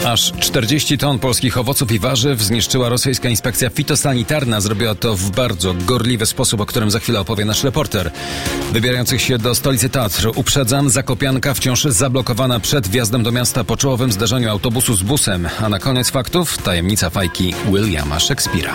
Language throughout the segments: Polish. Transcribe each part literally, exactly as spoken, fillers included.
Aż czterdzieści ton polskich owoców i warzyw zniszczyła rosyjska inspekcja fitosanitarna. Zrobiła to w bardzo gorliwy sposób, o którym za chwilę opowie nasz reporter. Wybierających się do stolicy Tatr uprzedzam, Zakopianka wciąż zablokowana przed wjazdem do miasta po czołowym zdarzeniu autobusu z busem. A na koniec faktów tajemnica fajki Williama Shakespeare'a.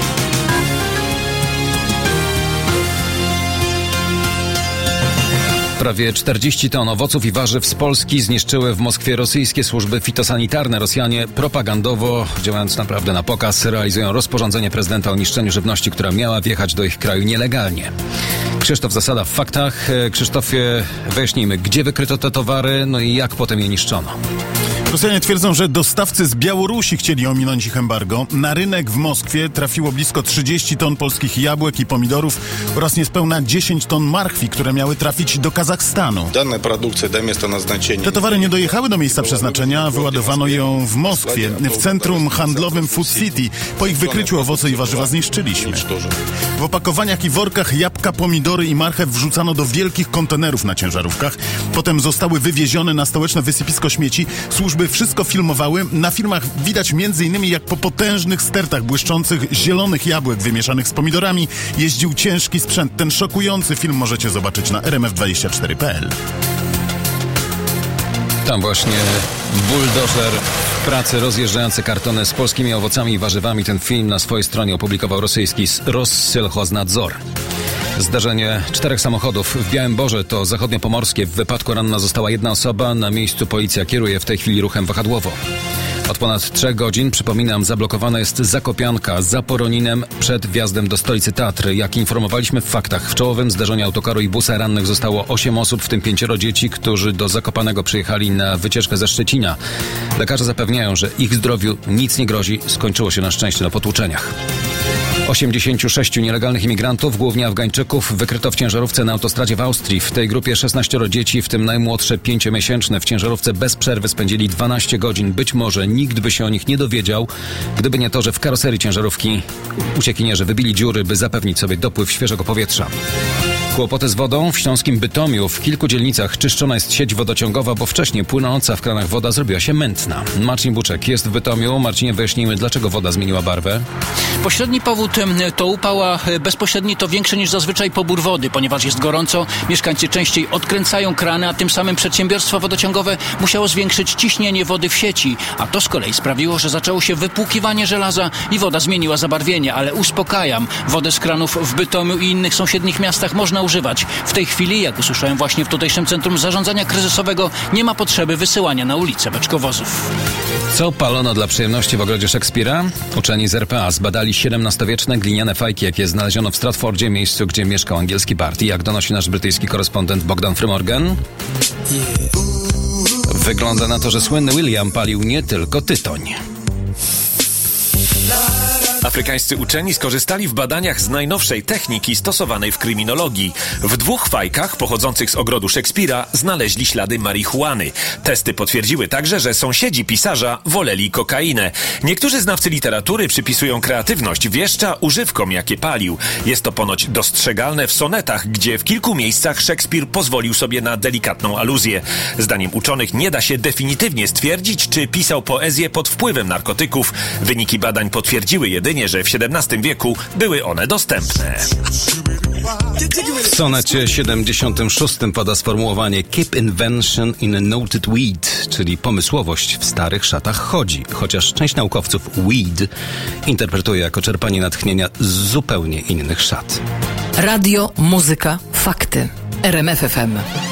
Prawie czterdzieści ton owoców i warzyw z Polski zniszczyły w Moskwie rosyjskie służby fitosanitarne. Rosjanie propagandowo, działając naprawdę na pokaz, realizują rozporządzenie prezydenta o niszczeniu żywności, która miała wjechać do ich kraju nielegalnie. Krzysztof Zasada w faktach. Krzysztofie, wyjaśnijmy, gdzie wykryto te towary, no i jak potem je niszczono. Rosjanie twierdzą, że dostawcy z Białorusi chcieli ominąć ich embargo. Na rynek w Moskwie trafiło blisko trzydzieści ton polskich jabłek i pomidorów oraz niespełna dziesięć ton marchwi, które miały trafić do Kazachstanu. Dana produkcja do miejsca naznaczenia. Te towary nie dojechały do miejsca przeznaczenia, wyładowano ją w Moskwie, w centrum handlowym Food City. Po ich wykryciu owoce i warzywa zniszczyliśmy. W opakowaniach i workach jabłka, pomidory i marchew wrzucano do wielkich kontenerów na ciężarówkach. Potem zostały wywiezione na stołeczne wysypisko śmieci. Służby wszystko filmowały. Na filmach widać między innymi, jak po potężnych stertach błyszczących zielonych jabłek wymieszanych z pomidorami jeździł ciężki sprzęt. Ten szokujący film możecie zobaczyć na R M F dwadzieścia cztery kropka p l. Tam właśnie buldożer w pracy rozjeżdżający kartony z polskimi owocami i warzywami. Ten film na swojej stronie opublikował rosyjski Rosselschoznadzor. Zdarzenie czterech samochodów w Białymborze to zachodniopomorskie. W wypadku ranna została jedna osoba. Na miejscu policja kieruje w tej chwili ruchem wahadłowo. Od ponad trzech godzin, przypominam, zablokowana jest Zakopianka za Poroninem przed wjazdem do stolicy Tatr. Jak informowaliśmy w faktach, w czołowym zdarzeniu autokaru i busa rannych zostało osiem osób, w tym pięcioro dzieci, którzy do Zakopanego przyjechali na wycieczkę ze Szczecina. Lekarze zapewniają, że ich zdrowiu nic nie grozi. Skończyło się na szczęście na potłuczeniach. osiemdziesięciu sześciu nielegalnych imigrantów, głównie Afgańczyków, wykryto w ciężarówce na autostradzie w Austrii. W tej grupie szesnaścioro dzieci, w tym najmłodsze pięciomiesięczne. W ciężarówce bez przerwy spędzili dwanaście godzin. Być może nikt by się o nich nie dowiedział, gdyby nie to, że w karoserii ciężarówki uciekinierzy wybili dziury, by zapewnić sobie dopływ świeżego powietrza. Kłopoty z wodą w śląskim Bytomiu. W kilku dzielnicach czyszczona jest sieć wodociągowa, bo wcześniej płynąca w kranach woda zrobiła się mętna. Marcin Buczek jest w Bytomiu. Marcinie, wyjaśnijmy, dlaczego woda zmieniła barwę. Pośredni powód to upała, bezpośredni to większy niż zazwyczaj pobór wody, ponieważ jest gorąco. Mieszkańcy częściej odkręcają krany, a tym samym przedsiębiorstwo wodociągowe musiało zwiększyć ciśnienie wody w sieci, a to z kolei sprawiło, że zaczęło się wypłukiwanie żelaza i woda zmieniła zabarwienie, ale uspokajam, wodę z kranów w Bytomiu i innych sąsiednich miastach można używać. W tej chwili, jak usłyszałem właśnie w tutejszym Centrum Zarządzania Kryzysowego, nie ma potrzeby wysyłania na ulicę beczkowozów. Co palono dla przyjemności w ogrodzie Shakespeare'a? Uczeni z R P A zbadali siedemnastowieczne gliniane fajki, jakie znaleziono w Stratfordzie, miejscu, gdzie mieszkał angielski Bart. I jak donosi nasz brytyjski korespondent Bogdan Frymorgan, wygląda na to, że słynny William palił nie tylko tytoń. Afrykańscy uczeni skorzystali w badaniach z najnowszej techniki stosowanej w kryminologii. W dwóch fajkach pochodzących z ogrodu Shakespeare'a znaleźli ślady marihuany. Testy potwierdziły także, że sąsiedzi pisarza woleli kokainę. Niektórzy znawcy literatury przypisują kreatywność wieszcza używkom, jakie palił. Jest to ponoć dostrzegalne w sonetach, gdzie w kilku miejscach Szekspir pozwolił sobie na delikatną aluzję. Zdaniem uczonych nie da się definitywnie stwierdzić, czy pisał poezję pod wpływem narkotyków. Wyniki badań potwierdziły jedynie, że w siedemnastym wieku były one dostępne. W sonecie siedemdziesiątym szóstym pada sformułowanie "keep invention in a noted weed", czyli pomysłowość w starych szatach chodzi, chociaż część naukowców weed interpretuje jako czerpanie natchnienia z zupełnie innych szat. Radio, muzyka, fakty. R M F F M.